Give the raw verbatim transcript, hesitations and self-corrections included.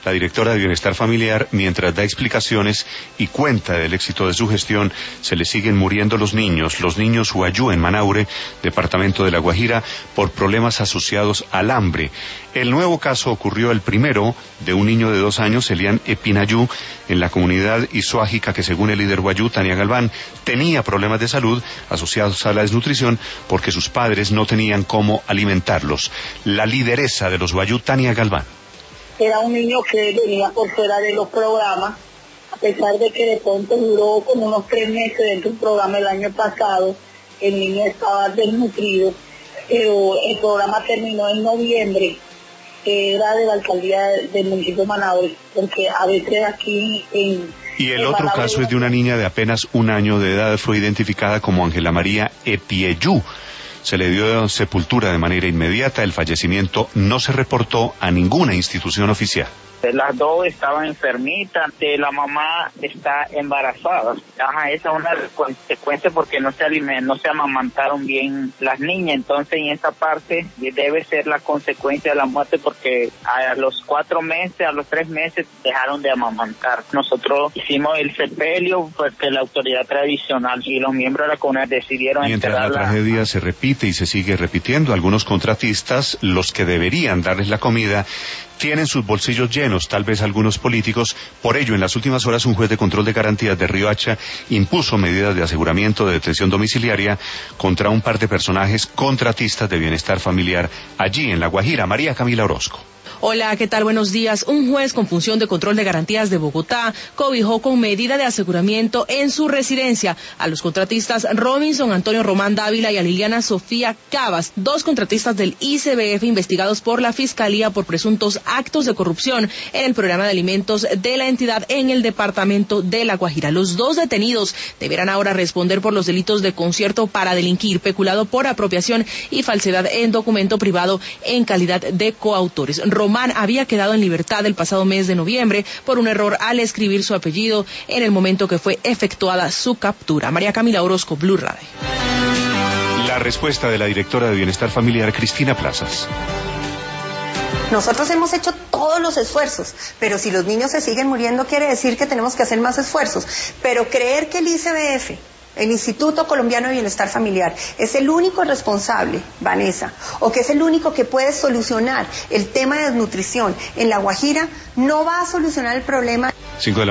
La directora de Bienestar Familiar, mientras da explicaciones y cuenta del éxito de su gestión, se le siguen muriendo los niños, los niños Huayú en Manaure, departamento de La Guajira, por problemas asociados al hambre. El nuevo caso ocurrió el primero de un niño de dos años, Elian Epinayú, en la comunidad isoágica que, según el líder Huayú, Tania Galván, tenía problemas de salud asociados a la desnutrición porque sus padres no tenían cómo alimentarlos. La lideresa de los Huayú, Tania Galván. Era un niño que venía por fuera de los programas, a pesar de que de pronto duró como unos tres meses dentro del programa el año pasado. El niño estaba desnutrido, pero el programa terminó en noviembre, que era de la alcaldía del municipio de Manaure, porque a veces aquí en... Y el otro caso es de una niña de apenas un año de edad, fue identificada como Ángela María Epieyú. Se le dio sepultura de manera inmediata, el fallecimiento no se reportó a ninguna institución oficial. Las dos estaban enfermitas, la mamá está embarazada. Ajá, esa es una consecuencia porque no se alimentan, no se amamantaron bien las niñas. Entonces, en esa parte debe ser la consecuencia de la muerte porque a los cuatro meses, a los tres meses dejaron de amamantar. Nosotros hicimos el sepelio porque la autoridad tradicional y los miembros de la comunidad decidieron Mientras la enterrarla. tragedia se repite y se sigue repitiendo, algunos contratistas, los que deberían darles la comida, tienen sus bolsillos llenos, tal vez algunos políticos. Por ello, en las últimas horas, un juez de control de garantías de Riohacha impuso medidas de aseguramiento de detención domiciliaria contra un par de personajes contratistas de bienestar familiar allí en La Guajira. María Camila Orozco. Hola, ¿qué tal? Buenos días. Un juez con función de control de garantías de Bogotá cobijó con medida de aseguramiento en su residencia a los contratistas Robinson Antonio Román Dávila y a Liliana Sofía Cabas, dos contratistas del I C B F investigados por la Fiscalía por presuntos actos de corrupción en el programa de alimentos de la entidad en el departamento de La Guajira. Los dos detenidos deberán ahora responder por los delitos de concierto para delinquir, peculado por apropiación y falsedad en documento privado en calidad de coautores. Román había quedado en libertad el pasado mes de noviembre por un error al escribir su apellido en el momento que fue efectuada su captura. María Camila Orozco, Blue Radio. La respuesta de la directora de Bienestar Familiar, Cristina Plazas. Nosotros hemos hecho todos los esfuerzos, pero si los niños se siguen muriendo quiere decir que tenemos que hacer más esfuerzos. Pero creer que el I C B F, el Instituto Colombiano de Bienestar Familiar, es el único responsable, Vanessa, o que es el único que puede solucionar el tema de desnutrición en La Guajira, no va a solucionar el problema. Cinco de la